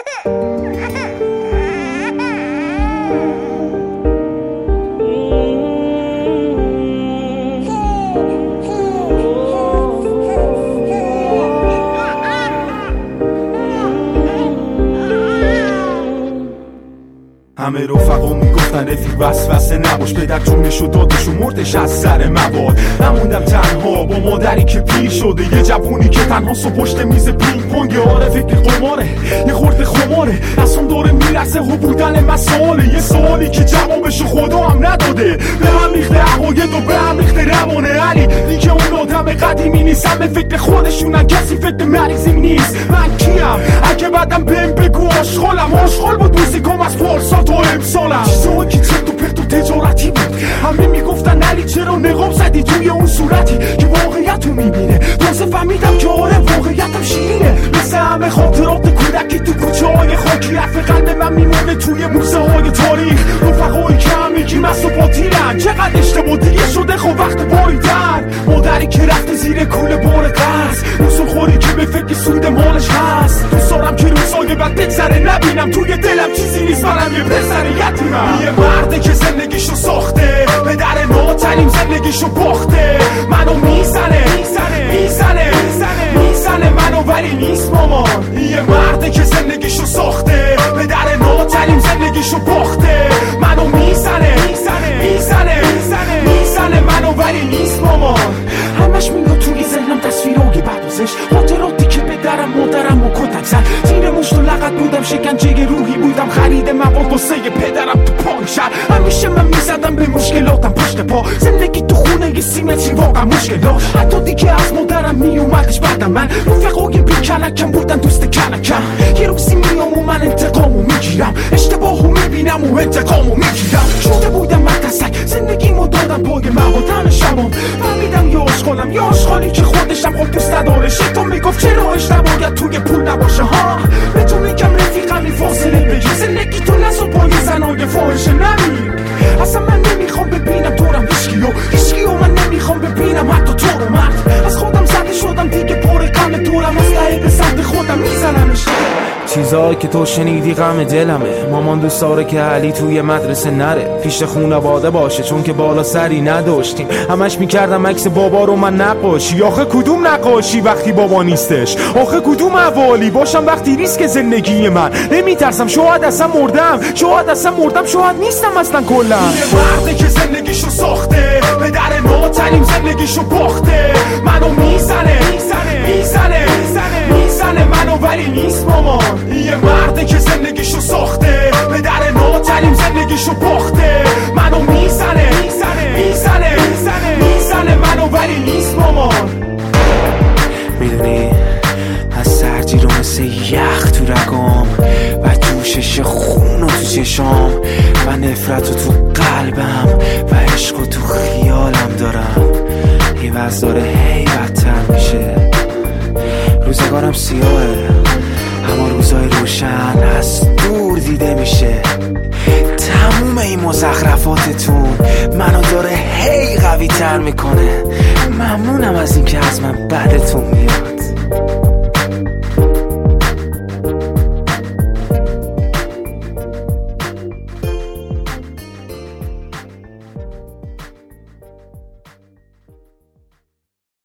همه رفقا میگفتن رفیق وسوسه نباش، پدر جونشو دادش و مردش از سر مواد. نموندم تنها با مادری که پیر شده، یه جوونی که تنهاست و پشت میز پینگ پونگ. آره فکر قماره، یه خورده خماره، اصلا داره میرسه و بودن مسائله. یه سوالی که جوابشو خدا هم نداده، به هم ریخته عقاید و به هم ریخته روانه. علی دیگه اون آدم قدیمی نیستم، به فکر خودشونن، کسی فکر مریضیم نیست. من کیم؟ اگه بعدم بهم بگو آشغالم، آشغال بود موسیقام از پارسال تا امسالم. چیزایی که چرت و پرت و تجارتی بود، همه میگفتن علی چرا نقاب زدی توی اون صورتی که واقعیتو میبینه. تازه فهمیدم که آره واقعیتم شیرینه، مثل همه خاطرات کودکی تو کوچه های خاکی. رفت قلب من میمونه توی موزه های تاریخ. رفقایی که هم میگیم از و باطیلن، چقدر اشتباه دیگه شده خب وقت باریدن. مادری که رفته زیر کوله بار قرض، اصول خوری که به فکر سود مالش هست. دوست دارم که روزای بعد بگذره نبینم توی دلم چیزی نیست، منم یه پسر یتیمم. یه مرده که زندگیشو ساخته، به در ناتعلیم زندگیشو باخته. منو میزنه منو ولی نیست مامان. یه مرده که زندگیشو ساخته، به در ناتعلیم زندگیشو باخته. منو میزنه منو ولی نیست مامان. همش میاد توی ذهنم تصویرای بعدازش، خاطراتی که پدرم مادرم و کتک زد. زیر مشت و لغت بودم، شکنجه روحی بودم، خرید مواد واسه پدرم تو پای شهر. همیشه من میزدم به مشکلاتم پشت پا، زندگی تو خونه یه سیمتری واقعا مشکلات. حتی دیگه از مادرم میومدش بعدم من، رفقای بی کلکم بودن دوست کلکم. یه روزی میام و من انتقامو میگیرم، اشتباهو میبینم و انتقامو میگیرم. شده بودم مدرسک، زندگیمو دادم پای موادم شبام. فهمیدم یه آشغالم، یه آشغالی که خودشم خود دوست نداره. شیطان میگفت چرا عشق نباید توی پول نباشه ها. به تو میگم رفیقمی فاصله بگیر، زندگی تو نزار پای زنای فاحشه نمیر. اصلا من نمیخوام ببینم دورم هیچکیو من نمیخوام ببینم حتی تو رو مرد. از خودم زده شدم دیگه پر غم دورم، از ته به سمت خودم میزنمش. چیزایی که تو شنیدی غم دلمه. مامان دوست داره که علی توی مدرسه نره، پیش خونواده باشه چون که بالا سری نداشتیم. همش میکردم عکس بابا رو من نقاشی. آخه کدوم نقاشی وقتی بابا نیستش؟ آخه کدوم حوالی باشم وقتی ریسک زندگی من؟ نمیترسم شاید اصلا مردم، شاید نیستم اصلا کلا. یه مرده که زندگیشو ساخته، به در ناتعلیم زندگیشو باخته. منو میزنه منو ولی نیست مامان. یه مرده که زندگیشو ساخته، به در ناتعلیم زندگیشو باخته. منو میزنه منو ولی نیست مامان. میدونی از سرجی رو مثل یخ تو رگام و جوشش خون و تو چشام و نفرت و تو قلبم و عشق و تو خیالم دارم. این وضع داره هی بدتر میشه، روزگارم سیاهه اما روزای روشن از دور دیده میشه. تموم این مزخرفاتتون منو داره هی قوی تر میکنه. ممنونم از این که از من بدتون میاد.